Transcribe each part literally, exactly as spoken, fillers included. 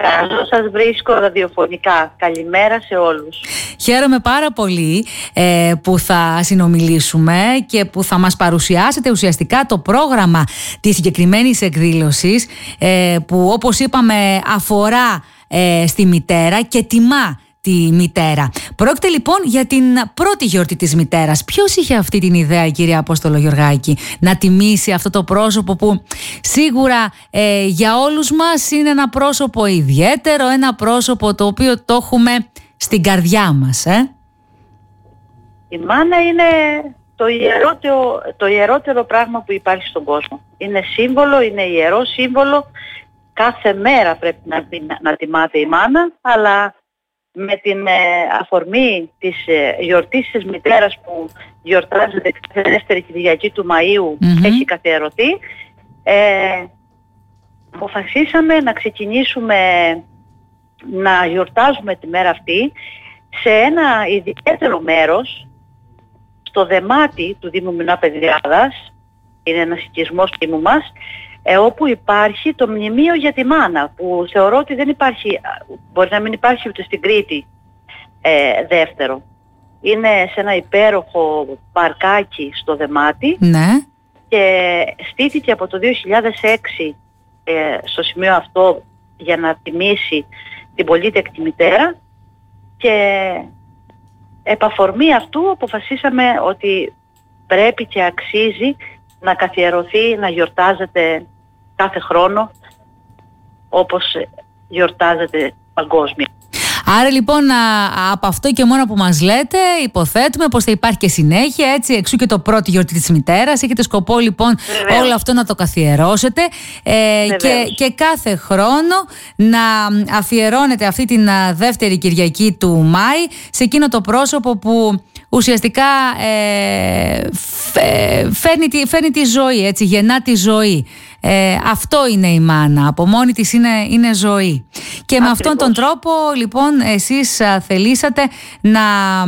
πλησιάζω, σας βρίσκω ραδιοφωνικά. Καλημέρα σε όλους. Χαίρομαι πάρα πολύ ε, που θα συνομιλήσουμε και που θα μας παρουσιάσετε ουσιαστικά το πρόγραμμα της συγκεκριμένης εκδήλωσης ε, που, όπως είπαμε, αφορά ε, στη μητέρα και τιμά τη μητέρα. Πρόκειται λοιπόν για την πρώτη γιορτή της μητέρας. Ποιος είχε αυτή την ιδέα, κύριε Απόστολο Γεωργάκη, να τιμήσει αυτό το πρόσωπο που σίγουρα ε, για όλους μας είναι ένα πρόσωπο ιδιαίτερο, ένα πρόσωπο το οποίο το έχουμε στην καρδιά μας, ε? Η μάνα είναι το ιερότερο, το ιερότερο πράγμα που υπάρχει στον κόσμο. Είναι σύμβολο, είναι ιερό σύμβολο. Κάθε μέρα πρέπει να, να, να τιμάται η μάνα, αλλά με την ε, αφορμή της ε, γιορτής της μητέρας που γιορτάζεται κάθε δεύτερη Κυριακή του Μαΐου, mm-hmm. έχει καθιερωθεί, ε, αποφασίσαμε να ξεκινήσουμε να γιορτάζουμε τη μέρα αυτή σε ένα ιδιαίτερο μέρος, στο δεμάτι του Δήμου Μινά Πεδριάδας, είναι ένας οικισμός του Δήμου μας, ε, όπου υπάρχει το μνημείο για τη μάνα, που θεωρώ ότι δεν υπάρχει, μπορεί να μην υπάρχει ούτε στην Κρήτη ε, δεύτερο. Είναι σε ένα υπέροχο παρκάκι στο δεμάτι, ναι. Και στήθηκε από το δύο χιλιάδες έξι ε, στο σημείο αυτό για να τιμήσει την πολύτεκτη μητέρα, και επ' αφορμή αυτού αποφασίσαμε ότι πρέπει και αξίζει να καθιερωθεί, να γιορτάζεται κάθε χρόνο όπως γιορτάζεται παγκόσμια. Άρα λοιπόν α, από αυτό και μόνο που μας λέτε υποθέτουμε πως θα υπάρχει και συνέχεια, έτσι, εξού και το πρώτη γιορτή της μητέρας. Έχετε σκοπό λοιπόν Βεβαίως. όλο αυτό να το καθιερώσετε ε, και, και κάθε χρόνο να αφιερώνετε αυτή την δεύτερη Κυριακή του Μάη σε εκείνο το πρόσωπο που ουσιαστικά ε, φέρνει, τη, φέρνει τη ζωή, έτσι, γεννά τη ζωή. Ε, αυτό είναι η μάνα, από μόνη της είναι, είναι ζωή. Και Ακριβώς. με αυτόν τον τρόπο λοιπόν εσείς α, θελήσατε να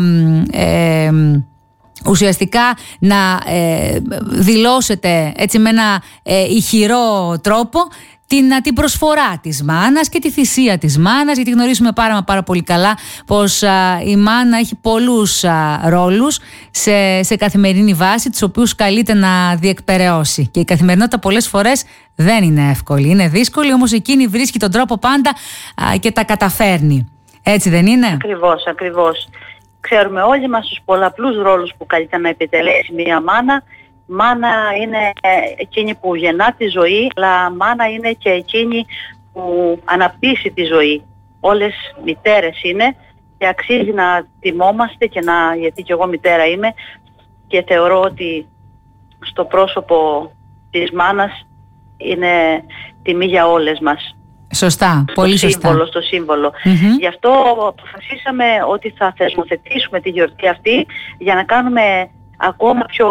ε, ουσιαστικά να ε, δηλώσετε έτσι με ένα ε, ηχηρό τρόπο την, την προσφορά της μάνας και τη θυσία της μάνας, γιατί γνωρίζουμε πάρα, πάρα πολύ καλά πως α, η μάνα έχει πολλούς α, ρόλους σε, σε καθημερινή βάση, τους οποίους καλείται να διεκπεραιώσει. Και η καθημερινότητα πολλές φορές δεν είναι εύκολη, είναι δύσκολη, όμως εκείνη βρίσκει τον τρόπο πάντα α, και τα καταφέρνει. Έτσι δεν είναι? Ακριβώς, ακριβώς. Ξέρουμε όλοι μας τους πολλαπλούς ρόλους που καλείται να επιτελέσει μια μάνα. Μάνα είναι εκείνη που γεννά τη ζωή, αλλά μάνα είναι και εκείνη που αναπτύσσει τη ζωή. Όλες μητέρες είναι και αξίζει να τιμόμαστε, και να, γιατί και εγώ μητέρα είμαι και θεωρώ ότι στο πρόσωπο της μάνας είναι τιμή για όλες μας. Σωστά, στο πολύ σύμβολο, σωστά. Στο σύμβολο. Mm-hmm. Γι' αυτό αποφασίσαμε ότι θα θεσμοθετήσουμε τη γιορτή αυτή για να κάνουμε ακόμα πιο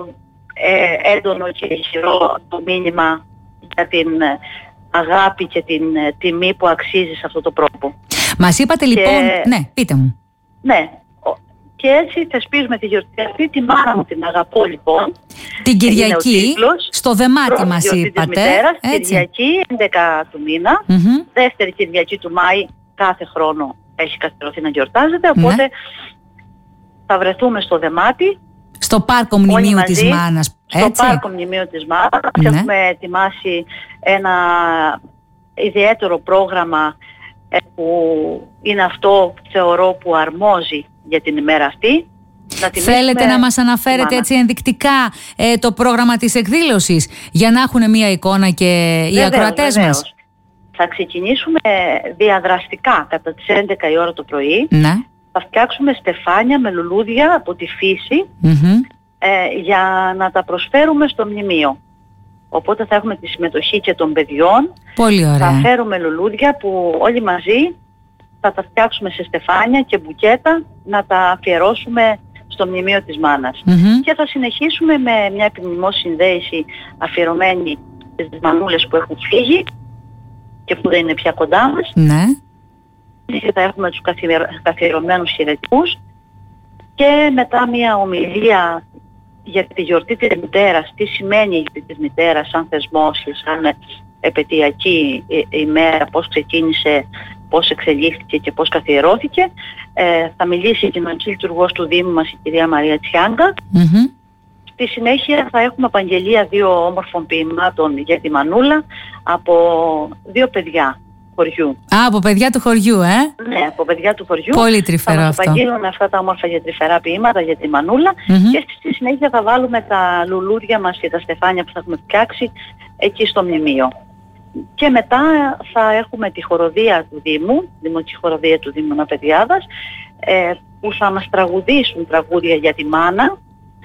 Ε, έντονο και ισχυρό το μήνυμα για την αγάπη και την τιμή που αξίζει σε αυτό το πρόσωπο. Μας είπατε και, λοιπόν... Ναι, πείτε μου. Ναι. Και έτσι θεσπίζουμε τη γιορτή αυτή. Τη μάνα μου την αγαπώ λοιπόν. Την Κυριακή, στο δεμάτι μας είπατε. Της μητέρας, Κυριακή έντεκα του μήνα, mm-hmm. δεύτερη Κυριακή του Μάη, κάθε χρόνο έχει καθιερωθεί να γιορτάζεται, οπότε ναι. θα βρεθούμε στο δεμάτι. Στο πάρκο μνημείου της μάνας, έτσι. Στο πάρκο μνημείου της μάνας. Ναι. Έχουμε ετοιμάσει ένα ιδιαίτερο πρόγραμμα που είναι αυτό, θεωρώ, που αρμόζει για την ημέρα αυτή. Να Θέλετε να μας αναφέρετε έτσι ενδεικτικά ε, το πρόγραμμα της εκδήλωσης, για να έχουν μία εικόνα και οι βεβαίως, ακροατές βεβαίως. μας? Θα ξεκινήσουμε διαδραστικά κατά τις έντεκα η ώρα το πρωί. Ναι. Θα φτιάξουμε στεφάνια με λουλούδια από τη φύση, mm-hmm. ε, για να τα προσφέρουμε στο μνημείο. Οπότε θα έχουμε τη συμμετοχή και των παιδιών. Πολύ ωραία. Θα φέρουμε λουλούδια που όλοι μαζί θα τα φτιάξουμε σε στεφάνια και μπουκέτα, να τα αφιερώσουμε στο μνημείο της μάνας. Mm-hmm. Και θα συνεχίσουμε με μια επιμνημός συνδέηση αφιερωμένη στις μανούλες που έχουν φύγει και που δεν είναι πια κοντά μας. Ναι. Και θα έχουμε τους καθιερωμένους χαιρετισμούς και μετά μια ομιλία για τη γιορτή της μητέρας, τι σημαίνει η γιορτή της μητέρας σαν θεσμός, σαν επετειακή ημέρα, πώς ξεκίνησε, πώς εξελίχθηκε και πώς καθιερώθηκε. Ε, θα μιλήσει η κοινωνική λειτουργός του Δήμου μας, η κυρία Μαρία Τσιάγκα. Mm-hmm. Στη συνέχεια θα έχουμε απαγγελία δύο όμορφων ποιημάτων για τη Μανούλα από δύο παιδιά χωριού. Α, από παιδιά του χωριού, ε! Ναι, από παιδιά του χωριού. Πολύ τρυφερό θα αυτό. Θα μας απαγγείλουν αυτά τα όμορφα και τρυφερά ποίηματα για τη Μανούλα Mm-hmm. και στη συνέχεια θα βάλουμε τα λουλούδια μας και τα στεφάνια που θα έχουμε φτιάξει εκεί στο μνημείο. Και μετά θα έχουμε τη χοροδία του Δήμου, δημοτική χοροδία του Δήμου Ναπεδιάδας, ε, που θα μας τραγουδήσουν τραγούδια για τη μάνα,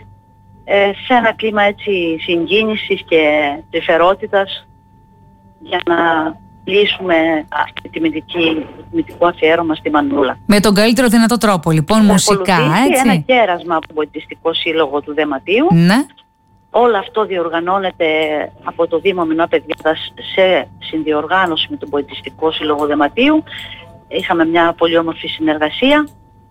ε, σε ένα κλίμα έτσι συγκίνησης και τρυφερότητας, για να λύσουμε αυτή τη μυθική, μυθικό αφιέρωμα στη Μανούλα. Με τον καλύτερο δυνατό τρόπο, λοιπόν, θα μουσικά, έτσι. Ένα κέρασμα από τον Πολιτιστικό Σύλλογο του Δεματίου. Ναι. Όλο αυτό διοργανώνεται από το Δήμο Μινώα Παιδιάδας σε συνδιοργάνωση με τον Πολιτιστικό Σύλλογο Δεματίου. Είχαμε μια πολύ όμορφη συνεργασία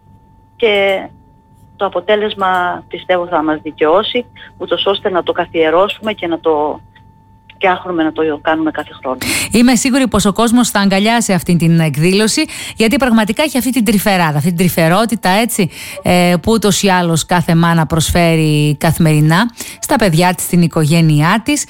και το αποτέλεσμα πιστεύω θα μας δικαιώσει, ούτως ώστε να το καθιερώσουμε και να το φτιάχνουμε, να το κάνουμε κάθε χρόνο. Είμαι σίγουρη πως ο κόσμος θα αγκαλιάσει αυτή την εκδήλωση, γιατί πραγματικά έχει αυτή την τρυφεράδα, αυτή την τρυφερότητα, έτσι, ε, που ούτως ή άλλως κάθε μάνα προσφέρει καθημερινά στα παιδιά της, στην οικογένειά της.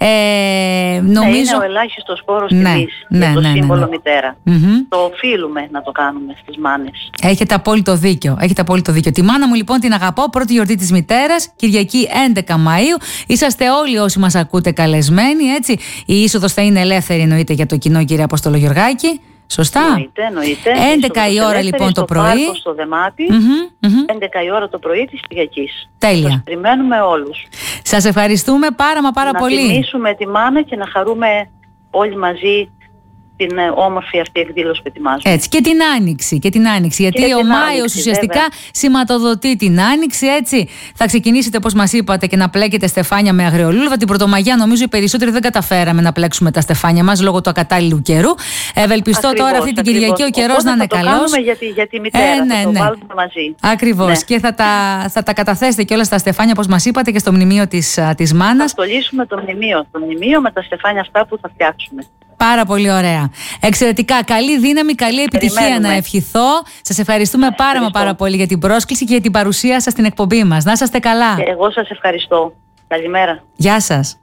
Ε, νομίζω... Ναι, είναι ο ελάχιστος φόρος ναι, τιμής ναι, για το ναι, ναι, σύμβολο ναι. μητέρα. Mm-hmm. Το οφείλουμε να το κάνουμε στις μάνες. Έχετε απόλυτο δίκιο. Έχετε απόλυτο δίκιο. Τη μάνα μου λοιπόν την αγαπώ. Πρώτη γιορτή της μητέρας, Κυριακή έντεκα Μαΐου. Είσαστε όλοι όσοι μας ακούτε καλεσμένοι. Έτσι. Η είσοδος θα είναι ελεύθερη, εννοείται, για το κοινό, κύριε Αποστολογιοργάκη. Σωστά. Εννοείται, εννοείται. έντεκα η ώρα λοιπόν το πρωί. Στο πάρκο, στο Δεμάτι, mm-hmm, mm-hmm. έντεκα η ώρα το πρωί της Κυριακής. Τέλεια. Σας περιμένουμε όλους. Σας ευχαριστούμε πάρα μα πάρα να πολύ. Να τιμήσουμε τη μάνα και να χαρούμε όλοι μαζί την όμορφη αυτή εκδήλωση που ετοιμάζουμε. Έτσι, και την Άνοιξη, και την Άνοιξη, γιατί και ο Μάιος ουσιαστικά βέβαια σηματοδοτεί την Άνοιξη, έτσι. Θα ξεκινήσετε, όπως μας είπατε, και να πλέκετε στεφάνια με αγριολούλβα. Την Πρωτομαγιά νομίζω οι περισσότεροι δεν καταφέραμε να πλέξουμε τα στεφάνια μας λόγω του ακατάλληλου καιρού. Ευελπιστώ ακριβώς, τώρα αυτή την ακριβώς. Κυριακή ο καιρός να είναι καλός. Θα το κάνουμε για τη, για τη μητέρα, ε, ναι, θα το ναι. βάλουμε μαζί. Ακριβώς. Ναι. Και θα τα, θα τα καταθέσετε και όλα στα στεφάνια, όπως μας είπατε, και στο μνημείο της, της μάνας. Θα στολίσουμε το μνημείο, το μνημείο με τα στεφάνια αυτά που θα φτιάξουμε. Πάρα πολύ ωραία. Εξαιρετικά. Καλή δύναμη, καλή επιτυχία. Περιμένουμε. Να ευχηθώ. Σας ευχαριστούμε πάρα ευχαριστώ. πάρα πολύ για την πρόσκληση και για την παρουσία σας στην εκπομπή μας. Να είσαστε καλά. Και εγώ σας ευχαριστώ. Καλημέρα. Γεια σας.